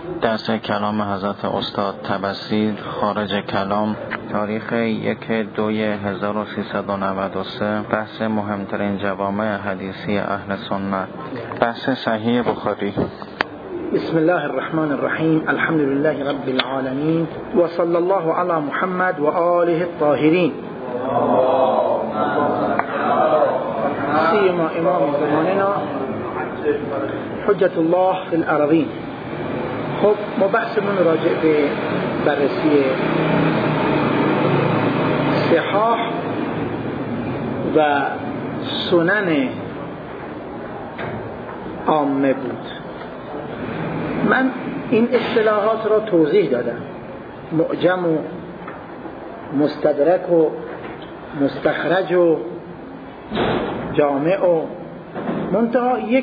درس کلام حضرت استاد تبصیر خارج کلام، تاریخ 1/2/1393. بحث مهمترین جوامع حدیثی اهل سنت، بحث صحیح بخاری. بسم الله الرحمن الرحیم. الحمد لله رب العالمین و صلی الله علی محمد و آله الطاهرین. سیما امام زماننا حجت الله فی الارضین. خب ما بحثمون راجع به بررسی صحاح و سنن عامه بود. من این اصطلاحات را توضیح دادم، معجم و مستدرک و مستخرج و جامع و منتها یک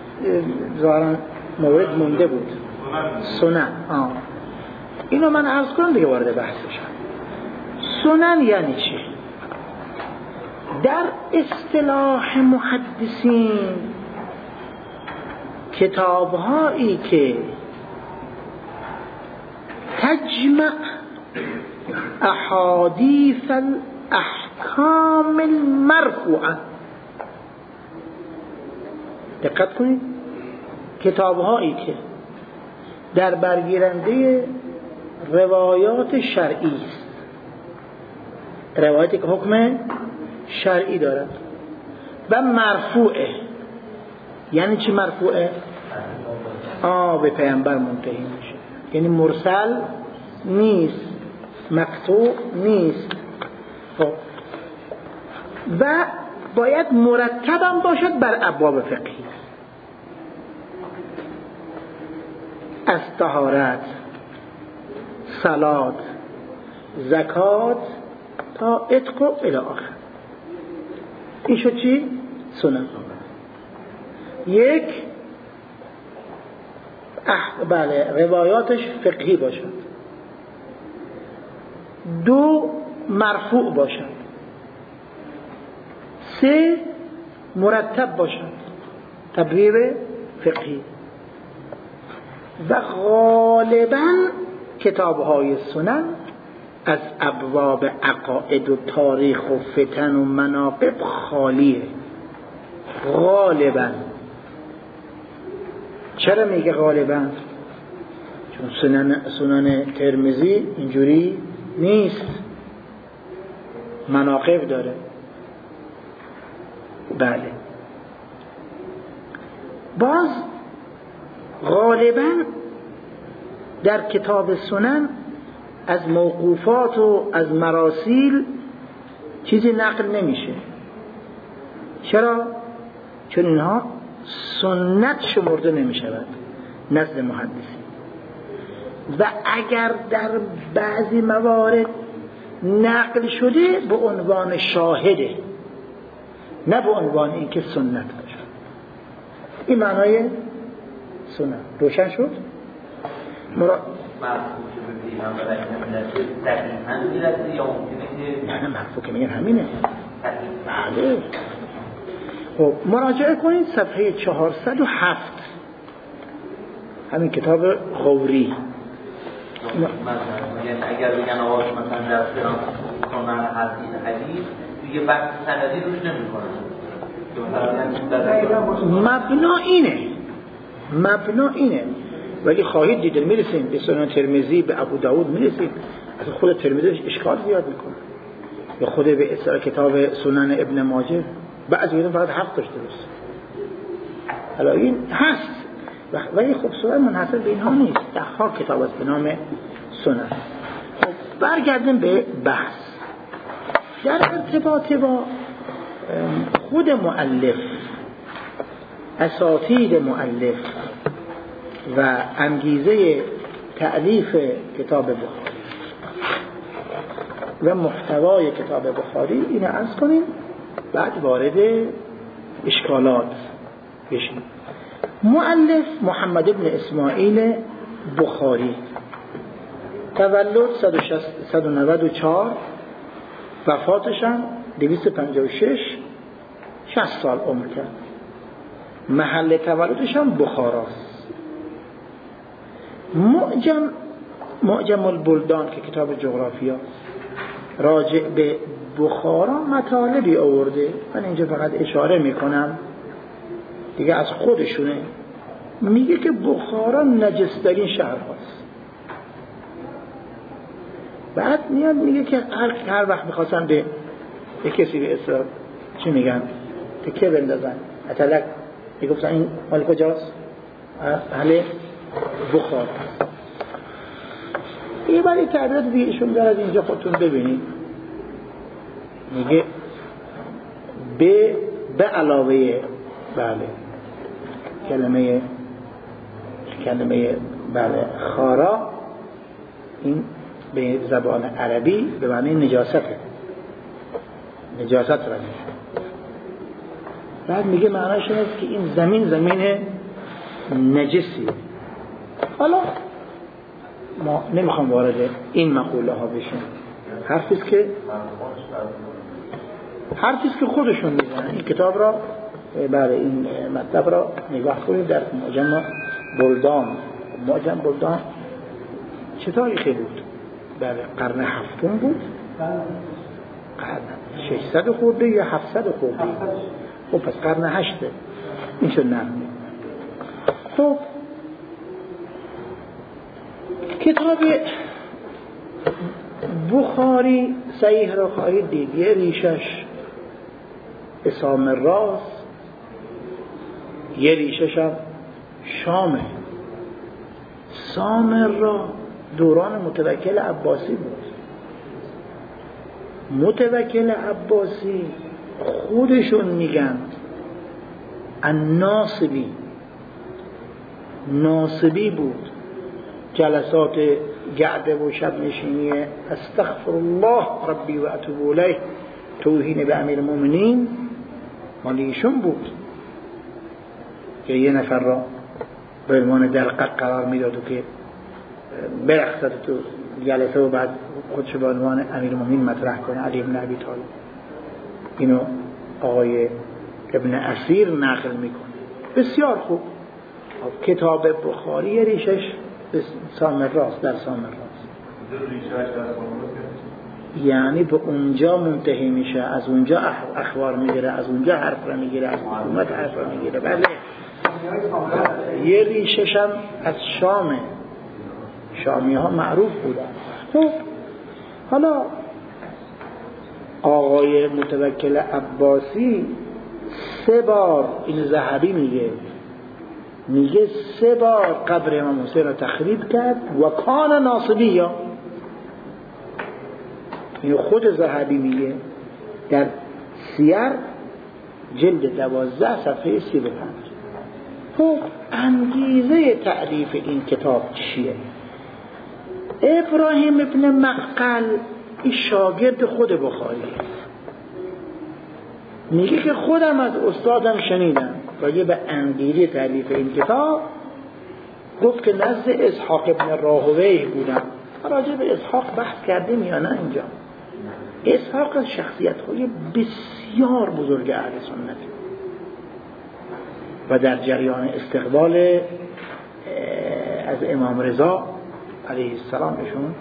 مورد مونده بود، سنن. اینو من عرض کنم دیگه وارد بحث بشم. سنن یعنی چی؟ در اصطلاح محدثین کتاب‌هایی که تجمع احادیث الاحکام المرفوعه. دقت کنید، کتاب‌هایی که در برگیرنده روایات شرعی است، روایاتی که حکم شرعی دارد و مرفوعه. یعنی چی مرفوعه؟ به پیامبر منتهی میشه، یعنی مرسل نیست، مقطوع نیست. و باید مرتبا باشد بر ابواب فقهی، از طهارت، صلات، زکات تا عتق و الی آخر. این شد چی؟ سنن. یک، روایاتش فقهی باشد. دو، مرفوع باشد. سه، مرتب باشد، تبریب فقهی. و غالبا کتاب‌های سنن از ابواب عقاید و تاریخ و فتن و مناقب خالیه. غالبا. چرا میگه غالبا؟ چون سنن ترمذی اینجوری نیست، مناقب داره. بله. باز غالبا در کتاب سنن از موقوفات و از مراسیل چیزی نقل نمیشه. چرا؟ چون اینها سنت شمرده نمیشود نزد محدثین. و اگر در بعضی موارد نقل شده به عنوان شاهده، نه به عنوان اینکه سنت باشد. این معنای سنت. روشن شد؟ نه مرفوع که میگن همینه. بله. خب مراجعه کنید صفحه 407 همین کتاب غوری. اگر بگن آقا مثلا در سنن حدیث دیگه بحث سندی روش نمی‌کنه. مبنا اینه. ولی خواهید دید میرسیم به سنن ترمذی، به ابو داود میرسیم، از خود ترمذی اشکال زیاد میکنه، یا خود به اصطلاح کتاب سنن ابن ماجه بعضی میگن فقط 7 تاش درست. حالا این هست ولی خب سنن منحصر به اینها نیست، ده کتاب است به نام سنن. خب برگردیم به بحث در ارتباط با خود مؤلف، اساتید مؤلف و انگیزه تألیف کتاب بخاری و محتوای کتاب بخاری. اینو عرض کنیم بعد وارد اشکالات بشیم. مؤلف محمد ابن اسماعیل بخاری، تولد 194، وفاتش هم 256، 60 سال عمر کرد. محل تولدش هم بخاراست. معجم البلدان که کتاب جغرافیا راجع به بخارا مطالبی آورده، من اینجا فقط اشاره میکنم دیگه از خودشونه. میگه که بخارا نجسترین شهر هاست. بعد میاد میگه که هر وقت میخواستن به کسی به اصلا چی میگن تکه بندازن اطلق میگفتن این مال کجاست؟ اهل بخار. یه برای تعبیرات دیگه ایشون دارد اینجا خودتون ببینید. میگه به علاوه بله کلمه بله خارا، این به زبان عربی به معنی نجاست را میشه. بعد میگه معناش اینه که این زمین نجسی. حالا ما نمیخوام وارد این مقوله ها بشیم، حرفیست که خودشون میزنن. این کتاب را برای این مطلب را نگاه کنید در معجم بلدان چه تاریخی بود؟ بله قرن هفتم بود، قرن 600 خورده یا 700 خورده. خب پس قرن 8 این شد نرمه. خب کتاب بخاری صحیح را خواهید دید، یه ریشش به سامراست، یه ریشش هم شامه. سامرا دوران متوکل عباسی بود. متوکل عباسی خودشون میگن ناصبی بود. جلسات گعده و شب نشینی استغفر الله ربی و اتوب الیه توهین به امیر المؤمنین مالی ایشون بود که یه نفر را به عنوان دلقق قرار میداد و که برخصت تو جلسه و بعد خودش به عنوان امیر المؤمنین مطرح کنه، علی بن ابی طالب. اینو آقای ابن اسیر نقل میکنه. بسیار خوب. کتاب بخاری ریشش سامراست، در سامراست، یعنی به اونجا منتهی میشه، از اونجا اخبار میگیره، از اونجا حرف را میگیره، از حکومت حرف را میگیره. بله یه ریشش هم از شامه، شامی ها معروف بودن. خب حالا آقای متوکل عباسی 3 بار این ذهبی میگه 3 بار قبر امام حسین را تخریب کرد و کان ناصبی. این خود ذهبی میگه در سیر جلد 12 صفحه 35. خب انگیزه تألیف این کتاب چیه؟ ابراهیم ابن مقل این شاگرد خود بخاریه. میگه که خودم از استادم شنیدم راجع به انگیزه تألیف این کتاب، گفت که نزد اسحاق ابن راهویه بودم. راجع به اسحاق بحث کردیم یا نه اینجا؟ اسحاق از شخصیت‌های بسیار بزرگ اهل سنت و در جریان استقبال از امام رضا علیه السلام ایشون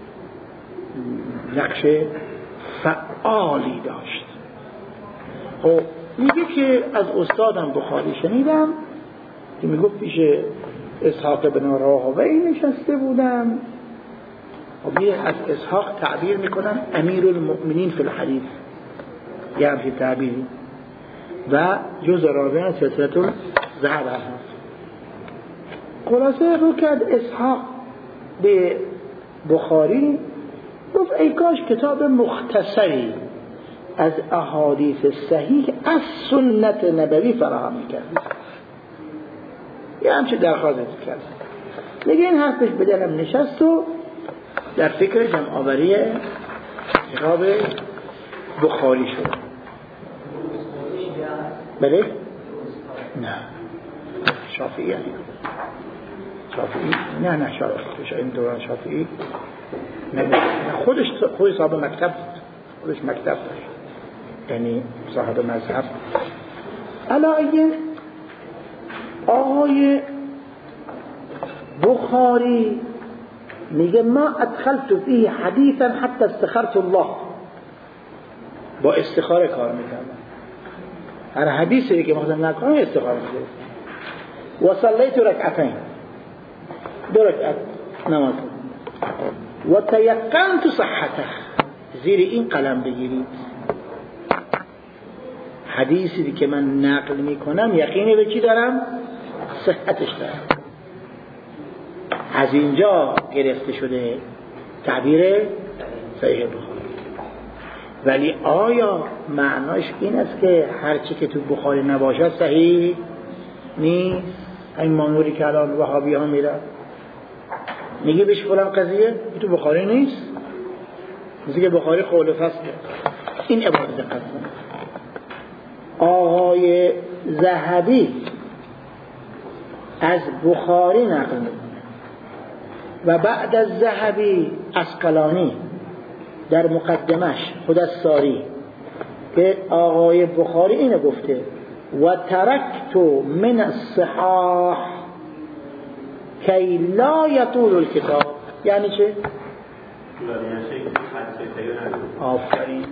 نقش فعالی داشت. خب میگه که از استادم بخاری شنیدم که میگفت پیش اسحاق بن راهوی نشسته بودم. خب از اسحاق تعبیر میکنم امیر المؤمنین فی الحدیث، یه همچین تعبیری، و جز راویان سلسلة الذهب هست. خلاصه رو کرد اسحاق به بخاری، گفت ای کاش کتاب مختصری از احادیث صحیح از سنت نبوی فراهم می‌کرد. یه همچه درخواست کرد. میگه این حرفش به دلم نشست و در فکر جمع آوری کتاب بخاری شد. بله؟ نه شافعی هستی. شافعی؟ نه شافعی. این دوران شافعی نه خودش صاحب مکتب بود. خودش مکتب داشت، یعنی صاحب مذهب. علاوه آقای بخاری میگه ما ادخلت فيه حدیثا حتی استخرت الله، با استخاره کار میکردم، هر حدیثی که مخاطب نکنم استخاره میکردم. و صلیت رکعتین، 2 رکعت نماز، و تیقنت صحته، زیر این قلم بگیرید حدیثی که من نقل میکنم یقینی به چی دارم؟ صحتش دارم. از اینجا گرفته شده تعبیر صحیح بخاری. ولی آیا معناش این است که هر چی که تو بخاری نباشد صحیح نیست؟ این مانوری که الان وهابی ها میرن میگه بهش فلان قضیه تو بخاری نیست، میگه بخاری قول فصل. این عبارت دقت آقای ذهبی از بخاری نقل میکنه و بعد از ذهبی عسقلانی در مقدمش خود از ساری که آقای بخاری اینو گفته و ترکت من الصحاح کی لا یطول الکتاب. یعنی چه؟ آفرین.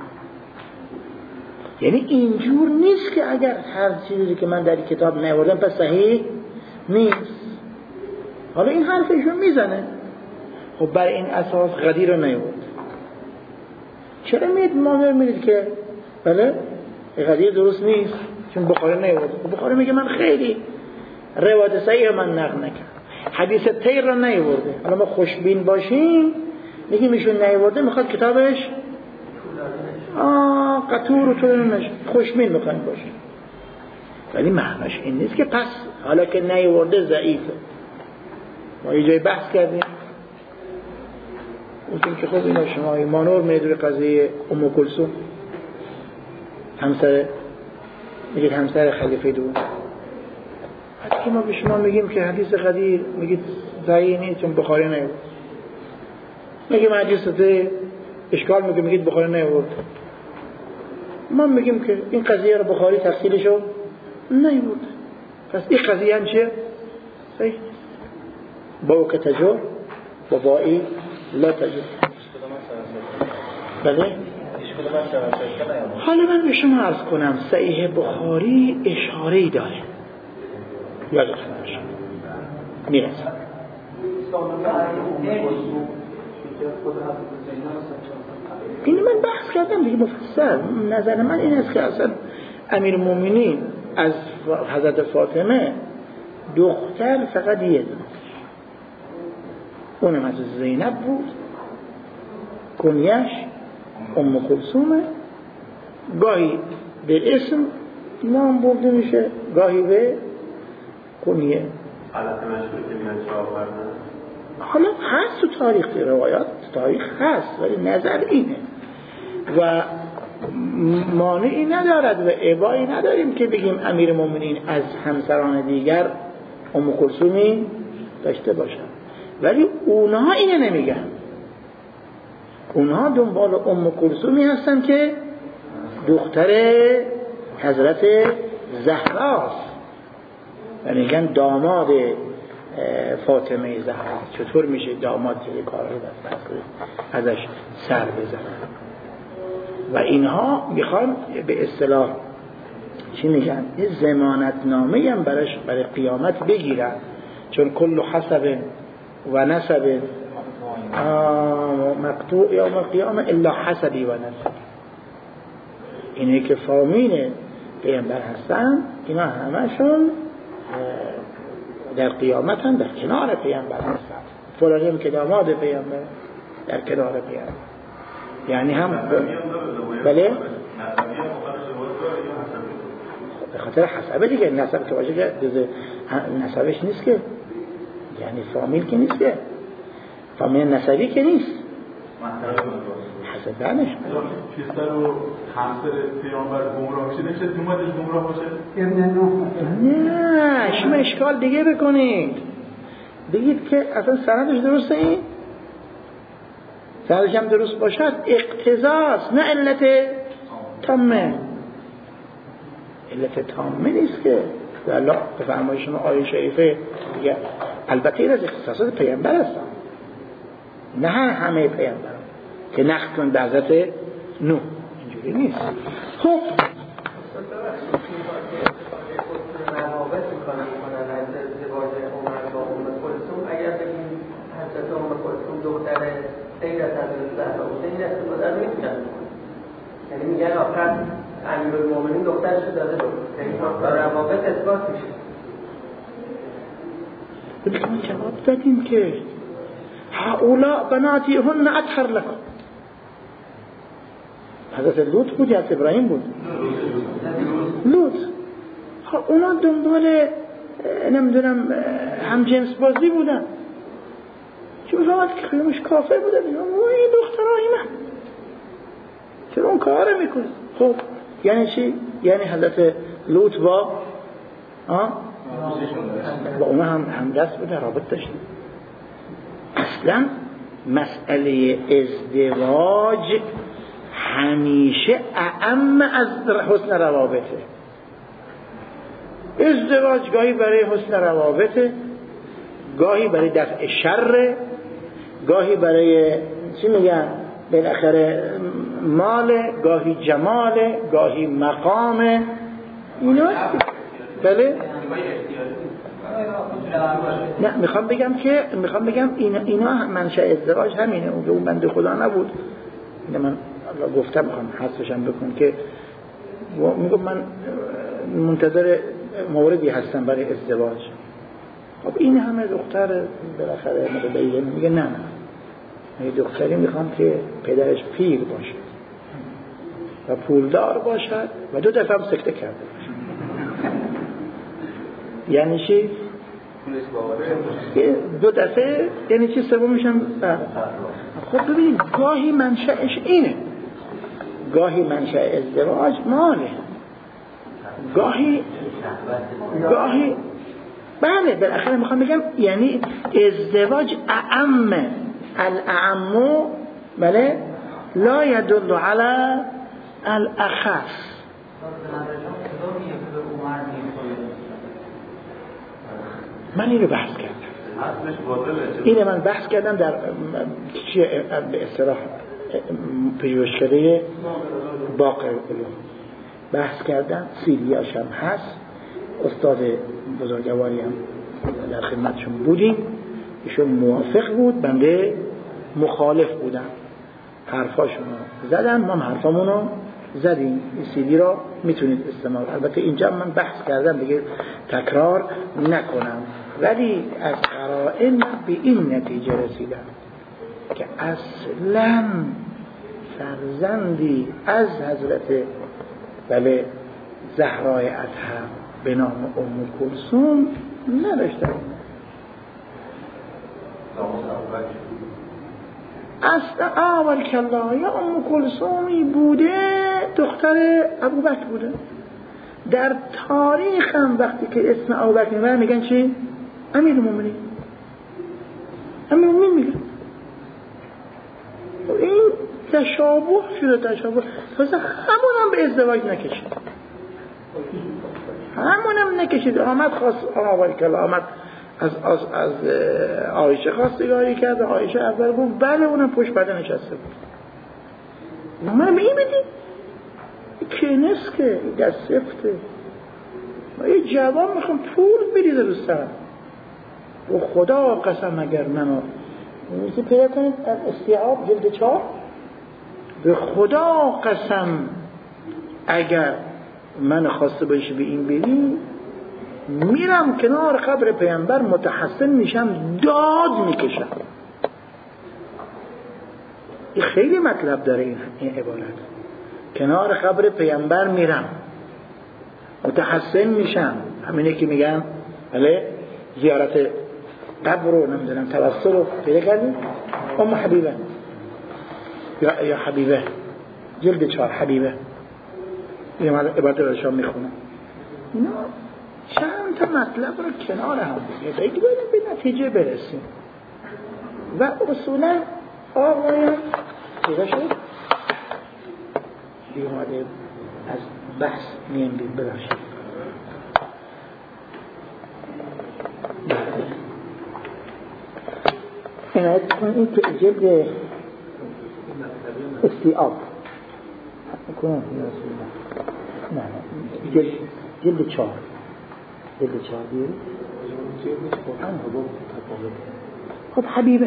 یعنی اینجور نیست که اگر هر چیزی که من در این کتاب نیاوردم پس صحیح نیست. حالا این حرفشون میزنه، خب برای این اساس غدیر رو نیاورد. چرا میدید که بله غدیر درست نیست؟ چون بخاری نیاورد. بخاری میگه من خیلی روایت صحیح من نقل نکردم، حدیث تیر رو نیاورده. حالا ما خوشبین باشیم میگیم ایشون نیاورده، میخواد کتابش قطور و طول نشه، خوشبین میخوایم باشیم. ولی معناش این نیست که پس حالا که نیاورده ضعیفه. ما یه جای بحث کردیم گفتیم که خب اینا شما مانور میدونی قضیه ام کلثوم همسر، میگید همسر خلیفه دوم، حتی ما به شما میگیم که حدیث غدیر میگید ضعیف نیست چون بخاری نیاورد. میگیم حدیث ده اشکال میگید بخاری نیاورد. ما میگیم که این قضیه رو بخاری تفصیلشو نیاورد، پس این قضیه هم چیه؟ صحیح. با که تجور با بائی لا تجور. بله؟ حالا من به شما عرض کنم صحیح بخاری اشاره‌ای داره، یادتون باشه میرسم. این من بحث کردم دیگه مفصل. نظر من این است که اصلا امیرالمومنین از حضرت فاطمه دختر فقط یه دونه، اونم از زینب بود، کنیش ام کلثومه، گاهی به اسم نام برده میشه گاهی به کنیه. حالا هست تو تاریخ روایات، تاریخ هست، ولی نظر اینه و مانعی ندارد و ابایی نداریم که بگیم امیر مومنین از همسران دیگر ام کلثومی داشته باشن. ولی اونها اینه نمیگن، اونها دنبال ام کلثومی هستن که دختر حضرت زهراست و میگن داماد فاطمه زهرا. چطور میشه داماد که کار رو ازش سر بزنن؟ و اینها میخوان به اصطلاح چی میگن؟ یه ضمانت نامه هم برای قیامت بگیرن، چون کل حسب و نسب مقطوع یوم القیامه الا حسبی و نسب. اینه که فامیل پیامبر هستن اینا همشون در قیامت هم در کنار پیامبر هستن. فلانیم که داماد پیامبر در کنار پیامبر، یعنی هم بله به خاطر حسبه دیگه. نسب که باشه که نسبش نیست که، یعنی فامیل که نیست که، فامیل نسبی که نیست، حسبه نش پسر و همسر پیامبر گمراه شده نمیشه دومادش گمراه باشه؟ نه شما اشکال دیگه بکنید، بگید که اصلا سندش درسته، این سندش هم درست باشد اقتضاست نه علت تامه. علت تامه نیست که الله به فرمای شما آیه شریفه دیگه البته این از اختصاصات پیامبر هستن، نه همه پیامبران که نقد کن به حضرت نوح، اینجوری نیست. خب روابط میکنن از ازدواج عمر با ام کلثوم، اگر بگیم حضرت ام کلثوم دختر غیر از حضرت زهرا بوده، این استفاده رو میتونن بکنن، یعنی میگن آخر امیرالمومنین دخترش داده بود، یعنی روابط اثبات میشه. بلکن جواب دادیم که هؤلاء بناتیهن اطهر لكم. حضرت لوط بود یا ابراهیم بود؟ لوط. اونا دنبال نمیدونم هم جنس بازی بودن، چون فهمت که خیلیمش کافر بودن، این دخترهای من چرا اون کاره میکنه؟ خب یعنی چی؟ یعنی حضرت لوط با اونا هم دست بوده، رابط داشته. اصلا مسئله ازدواج همیشه اعم از حسن روابطه. ازدواج گاهی برای حسن روابطه، گاهی برای دفع شر، گاهی برای چی میگن بالاخره مال، گاهی جمال، گاهی مقام. اینا بله نه میخوام بگم اینا منشأ ازدواج همینه. اون بنده خدا نبود، من گفتم میخوام حسشم بکن که میگم من منتظر موردی هستم برای ازدواج. خب این همه دختر بالاخره متدین میگه نه من دختری میخوام که پدرش پیر باشه و پولدار باشد و 2 دفعه هم سکته کرده باشه. یعنی چی؟ 2 دفعه یعنی چی؟ سومیش هم. خب ببینید گاهی منشأش اینه، گاهی منشأ ازدواج ماله، گاهی بله بالاخره میخوام بگم یعنی ازدواج اعم الاعم بله لا يدل على الاخص. من اینو بحث کردم در به اصطلاح پژوهشکده باقر علوم بحث کردم، سیلیاش هم هست، استاد بزرگواری هم در خدمتشون بودیم، ایشون موافق بود، بنده مخالف بودم، حرفاشون رو زدم، ما حرفامون رو زدیم. این سیدی را میتونید استعمال، البته اینجا من بحث کردم دیگه تکرار نکنم، ولی از قرائن من به این نتیجه رسیدم که اصلا فرزندی از حضرت بله زهرای اطهر به نام ام کلثوم نداشتن. اصلا اول کلا یا ام کلثومی بوده، دختر ابوبکر بوده. در تاریخ هم وقتی که اسم ابوبکر میبرن میگن چی؟ امیرالمومنین. امیرالمومنین میگن. این تشابه شده، تشابه تازه همون هم به ازدواج نکشید، همون هم نکشید. آمد خواست اول کلا آمد از عایشه خواستگاری کرد، عایشه اول گفت بله، اونم پشت پرده نشسته بود. من می بدیم کنس که دست سفته و یه جوان میخوام پول بریزه رو سرم و خدا قسم اگر منو میشه پیدا کنید از استیعاب جلد 4 به خدا قسم اگر من خواسته باشه به این بدیم میرم کنار قبر پیامبر متحسن میشم، داد میکشم. این خیلی مطلب داره این عبارت. کنار قبر پیامبر میرم متحسن میشم، همینه که میگم بله زیارت قبر رو نمیدونم توسل رو پیدا کردیم. ام حبیبه یا حبیبه جلد 4 حبیبه، این عبارت رو شما میخونم. اینا چند تا مطلب رو کنار هم بگید به نتیجه برسیم و اصولا آقایان پیدا شد بیماده از بحث میم بید ببخشید. عنایت کنید این که جلد استیاب کنم نه جلد 4 بیارید خب حبیبه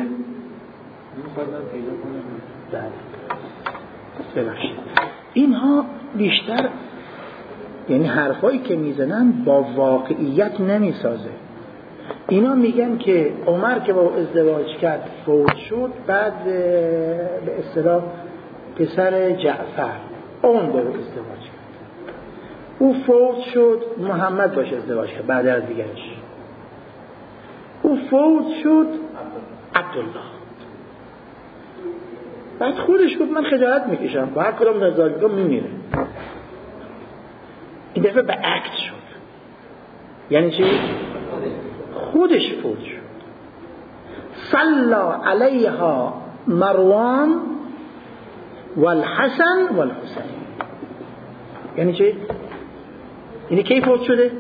ببخشید اینها بیشتر یعنی حرفایی که میزنن با واقعیت نمیسازه. اینا میگن که عمر که با ازدواج کرد فوت شد، بعد به اصطلاح پسر جعفر اون با ازدواج کرد، او فوت شد، محمد باش ازدواج کرد بعد از دیگرش، او فوت شد عبدالله، بعد خودش گفت من خجالت میکشم با هر کدام نزاجگاه میمیره. این دفعه به عکس شد. یعنی چی؟ خودش فوت شد. صلی علیها مروان والحسن والحسین. یعنی چی؟ یعنی کی فوت شده؟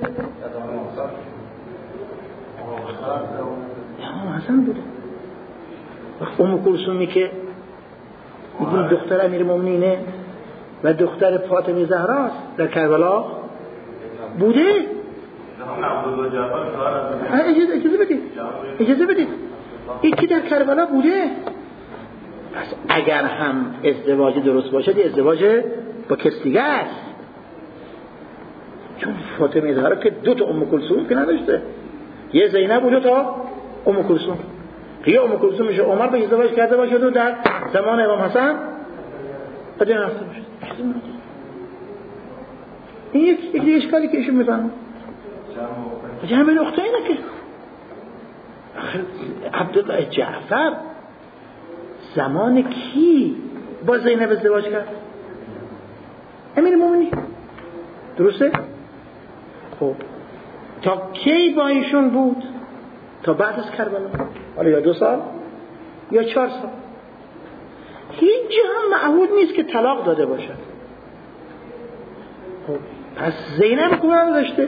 امام حسن بوده. ام کلثومی که میگیم دختر امیرالمومنینه و دختر فاطمه زهراست در کربلا بوده. اجازه بدید این که در کربلا بوده. پس اگر هم ازدواج درست باشد ازدواج با کس دیگه است، چون فاطمه زهرا که دو تا ام کلثوم که نداشته، یه زینب و دو تا ام کلثوم. یه ام کلثوم میشه عمر به ازدواج کرده باشه و در زمان امام حسن بدون رفته باشه. این یک دیگه اشکالی که ایشون میفهمه جمع نقطه اینه که عبدالله جعفر زمان کی با زینب ازدواج کرد؟ امیر مومنی، درسته؟ خب تا کی با ایشون بود؟ تا بعد از کربلا، حالا یا 2 سال یا 4 سال. هیچ جا هم معهود نیست که طلاق داده باشد. خب پس زینب کدوم داشته؟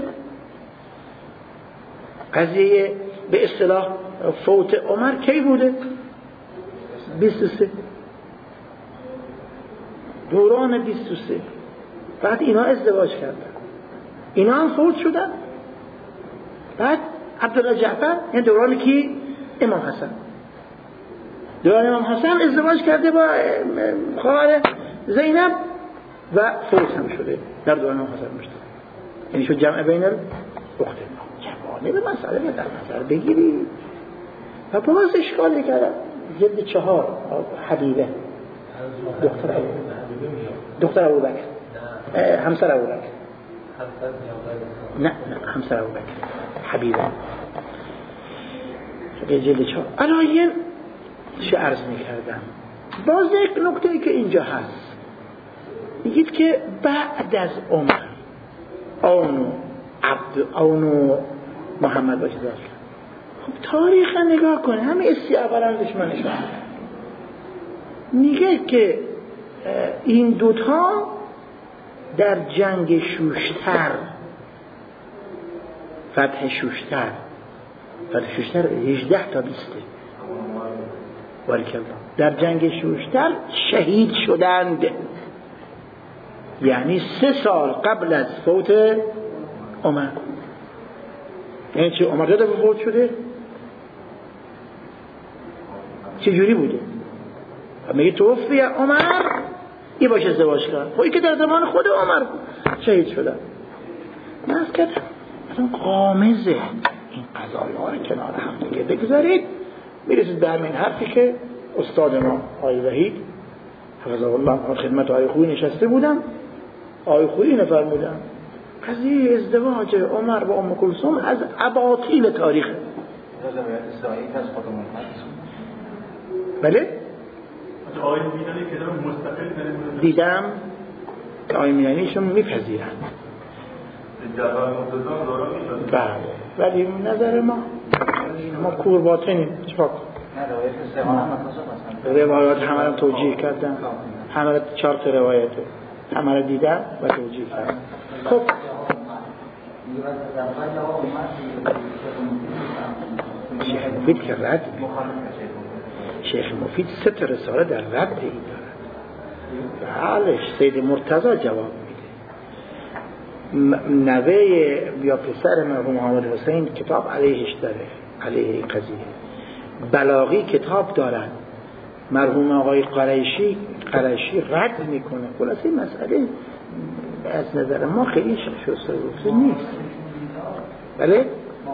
قضیه به اصطلاح فوت عمر کی بوده؟ 23 دوران 23. بعد اینا ازدواج کردن، اینا هم فوت شدن. بعد عبدالله جعفر یعنی دوران کی؟ امام حسن. دوران امام حسن ازدواج کرده با خواهر زینب و فوت هم شده در دوران امام حسن مشترک. یعنی شد جمع بین الاختین. جوانه به مسئله در نظر بگیری. و باز اشکالی کردن جلد 4 حبیبه دختر ابوبکر همسر ابوبکر نه همسر ابوبکر حبیبه جلد 4. الان چه عرض میکردم باز یک نکته که اینجا هست، میگید که بعد از عمر اونو محمد باشه داشت. خب تاریخ نگاه کنه، همه استیعابران دشمنشون میگه که این دوتا در جنگ شوشتر فتح شوشتر 18 تا 20 در جنگ شوشتر شهید شدند. یعنی 3 سال قبل از فوت عمر. یعنی چه عمر داده به فوت شده؟ چجوری بوده؟ میگه توفی عمر ای باشه ازدواج کرد. خب این که در زمان خود عمر شهید شدن. من از کردم مثلا قامزه این قضایی ها رو کنار هم دیگه بگذارید، میرسید به همین حرفی که استاد ما آقای وحید حفظه الله خدمت آقای خویی نشسته بودم. آقای خویی نفرمودن قضیه ازدواج عمر با ام کلثوم از اباطیل تاریخه. بله؟ دیدم که آقای میدانیشون میپذیرن. بله ولی نظر ما کور باطنیم. چفاک روایات همه رو توجیه کردن، همه رو 4 تا روایته همه رو دیدم و توجیه کردم. خب شیخ مفید که رد شیخ مفید 3 رساله در رد این دارد. بله، سید مرتضی جواب میده. نوه یا پسر مرحوم محمد حسین کتاب علیهش داره، علیه این قضیه. بلاغی کتاب دارن، مرحوم آقای قریشی رد میکنه. خلاصه مسئله از نظر ما خیلی شسته نیست. بله؟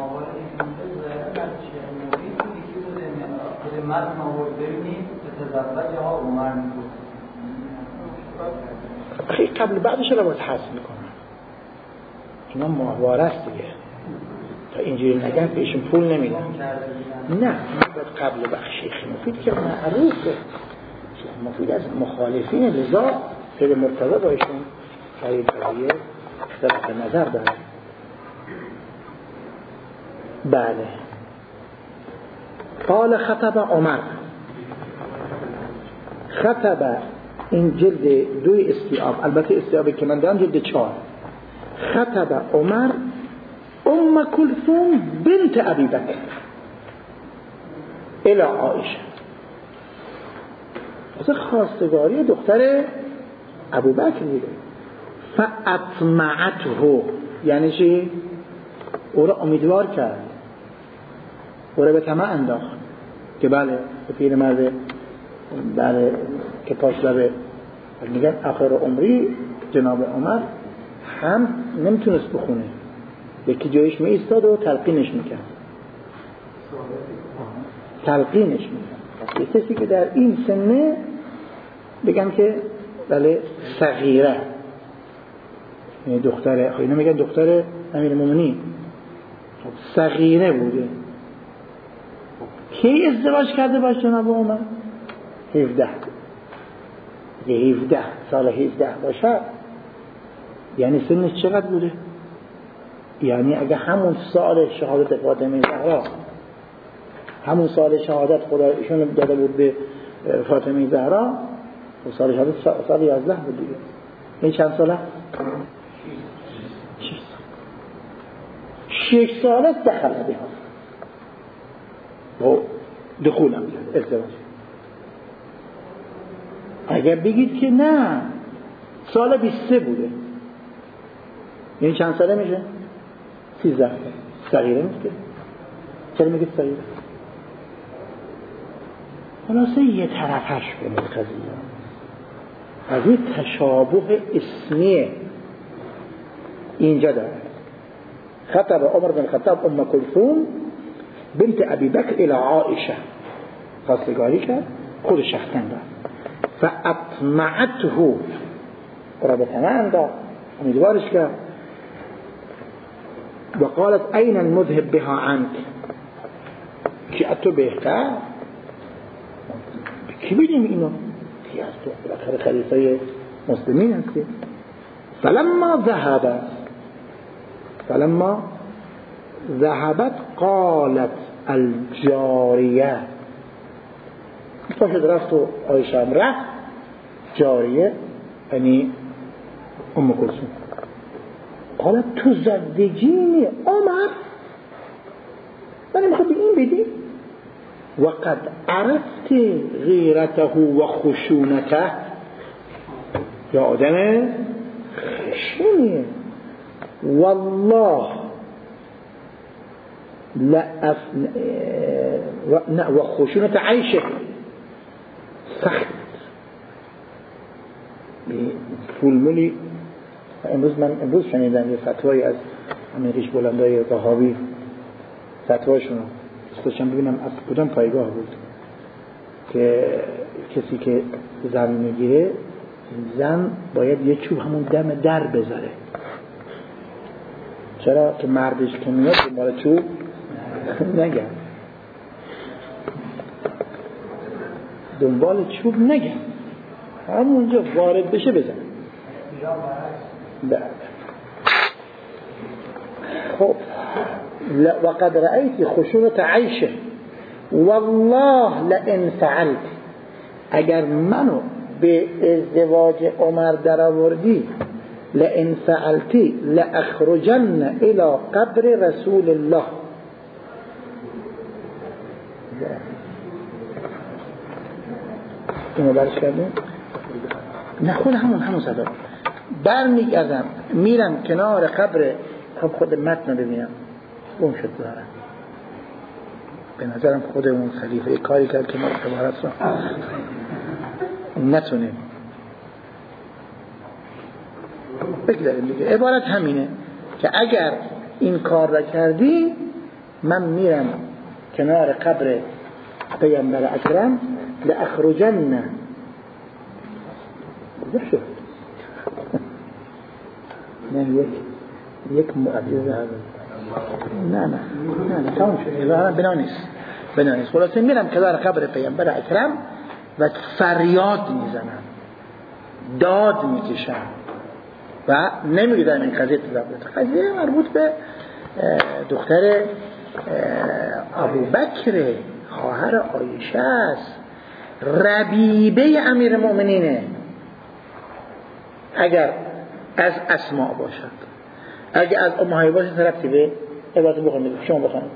خیلی قبل بعدش رو باید حس میکنم. اینا ماهواره است دیگه. تا اینجوری نگن بهشون پول نمیدن. نه، قبل بخش شیخ مفید که معروفه. شیخ مفید از مخالفین، لذا سید مرتضی بایشون خیلی قضیه اختلاف نظر داره. بله. قال خطب عمر. خطب این جلد 2 استیاب، البته استیابی که من دارم جلد 4. خطب عمر ام کلثوم بنت ابی بکر الی عایشه. از خواستگاری دختر ابو بکر بوده. فاطمعته، یعنی چی؟ او را امیدوار کرد، او را به طمع انداخت که بله به پیرمرد، بله که پاش لبه میگن آخر عمری جناب عمر هم نمیتونست بخونه، یکی جایش می ایستاد و تلقینش میکرد. یه کسی که در این سنه بگن که بله صغیره، یعنی دختره، اینا میگن دختر امیرالمومنین، صغیره بوده. کی ازدواج کرده باشه جناب عمر؟ 17 سال 17 باشه، یعنی سنش چقدر بوده؟ یعنی اگه همون سال شهادت فاطمه زهرا، همون سال شهادت خدایشون داده بود به فاطمه زهرا، و سال شهادت سال 11 بود دیگه. این چند ساله؟ 6 ساله دخل بها و دخولم ازدواج. اگر بگید که نه سال 23 بوده، این چند ساله میشه؟ 13. صغیره نیست. چرا میگید صغیره؟ خلاصه یه طرفش به قضیه از این تشابه اسمیه اینجا داره. خطب عمر بن خطاب ام کلثوم بنت ابی بکر الی عایشه، خواستگاری کرد، خود شخصا دار. فاطمعته، را به طمع انداخت، امیدوارش کرد. و قالت این المذهب بها عنك، که اتو بهتر کی بگیم اینو کی از تو بالاخره خلیفه مسلمین هستی. فلما ذهبت قالت الجاریه، پاشد رفت و عایشه هم رفت، جاریه یعنی ام کلثوم، قالت تو زدگینی عمر، من میخواد به این بدی. وقد عرفت غیرته و خشونته، یا آدم خشونیه. والله و خشونت عیشه، سخت فولمولی. امروز شنیدم یه فتوایی از امیریش بلندای طحاوی، فتواشون دوستاشم ببینم از کدام پایگاه بود، که کسی که زن میگیره، زن باید یه چوب همون دم در بذاره. چرا؟ که مردش که میاد دنبال چوب نگم، دنبال چوب نگم، همونجا وارد بشه بزن. بله. خب وقد رأيت خشونة عيشه والله لئن فعلت، اگر منو به ازدواج عمر در آوردی، لئن فعلتی لأخرجن الى قبر رسول الله. اینو برش کردیم نه خود همون صدا برمیگردم میرم کنار قبر خود متن ببینم اون شد دارم به نظرم خودمون خلیفه کاری کرد که ما عبارت را نتونیم بگذاریم دیگه. عبارت همینه که اگر این کار را کردی من میرم کنار قبر پیامبر اکرم لاخرجن کجا شد نه یک معجزه نه تمام شد بنا نیست خلاصه میرم کنار قبر پیامبر اکرم و فریاد میزنم داد میکشم و نمیگذارم این قضیه قضیه مربوط به دختر ابوبکر خواهر عایشه است ربیبه امیر المؤمنینه اگر از اسماء باشد اگر از امهای باشد ربطی به عبارت بخونید شما بخونید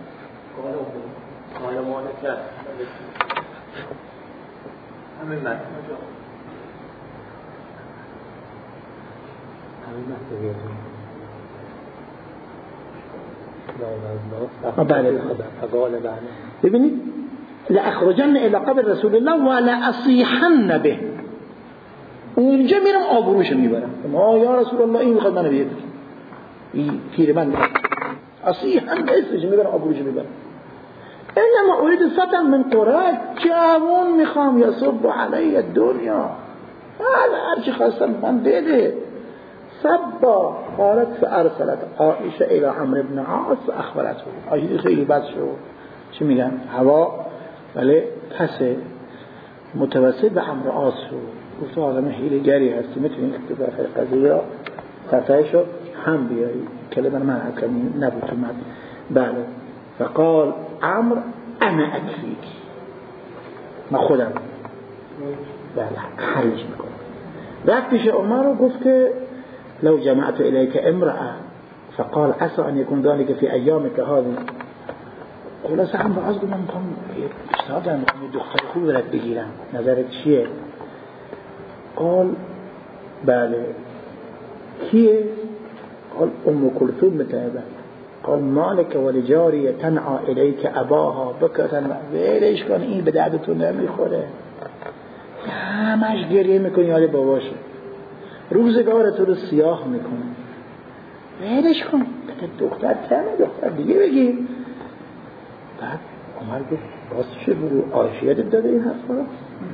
ببینید لاخرجن الى قبر رسول الله و لاصيحن به اونجا میرم آبروش میبرم یا رسول الله این میخواد منو بیاره این پیرمرد اصیحن اسمش میبرم آبروش میبرم انما اريد فتى من قريش جوان میخوام یصب علی الدنیا هر چی خواستم من بده صبا قالت فارسلت عائشه الى عمرو بن عاص فاخبرته عائشه خیلی بد شد چی میگن هوا ولی پس متوسط به عمرو عاص شد گفت آدم حیله‌گری هستی میتونی اقتضای قضیه را تفایشو هم بیاری کلمه من حکمی نبود اومد بله فقال عمرو انا اکفیک من خودم بله حلش میکنم رفت پیش عمر و گفت که لو جمعت الیک امرأة فقال عسى ان يكون ذلك في ايامك هذه خلاص عمرو عاص گفت من میخوام اجتهاد دارم میخوام دختر خوب برات بگیرم نظرت چیه قال بله کیه قال ام كلثوم متعبه قال مالك ولجارية تنعى إليك أباها بكرة ویلش کن این به دردتون نمیخوره همش گریه میکنی یاد باباشه روزگارتون رو سیاه میکنه ویلش کن دختر کمه دختر دیگه بگیر بعد عمر گفت باز چه برو عایشه یادت داده این حرف رو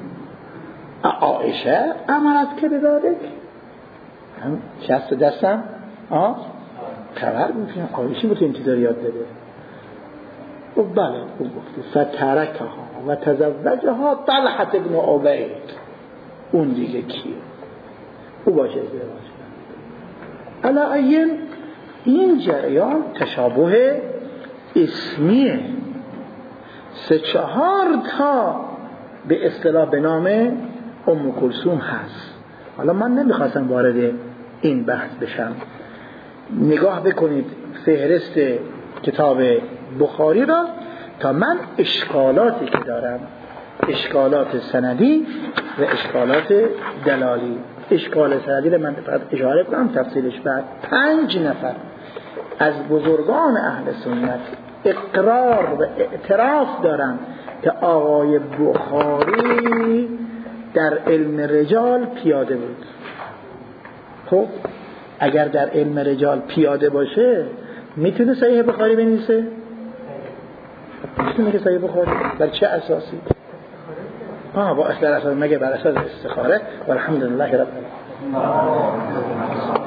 عایشه امرت که بدادک هم شست دستم خبر میکنم عایشه بود انتظار یاد داده و بله او گفت فترکها و تزوجها طلحة بن عبید اون دیگه کیه او باشه ازدواج علی این جریان تشابه اسمیه 3-4 تا به اصطلاح به نام ام کلثوم هست حالا من نمیخواستم وارد این بحث بشم نگاه بکنید فهرست کتاب بخاری را تا من اشکالاتی که دارم اشکالات سندی و اشکالات دلالی اشکال سندی را من فقط اشاره کنم تفصیلش بعد 5 نفر از بزرگان اهل سنت اقرار و اعتراف دارن که آقای بخاری در علم رجال پیاده بود خب اگر در علم رجال پیاده باشه میتونه صحیح بخاری بنویسه؟ میتونه که صحیح بخاری؟ بر چه اساسی؟ با اصل اساس مگه بر اساس استخاره والحمدلله رب العالمین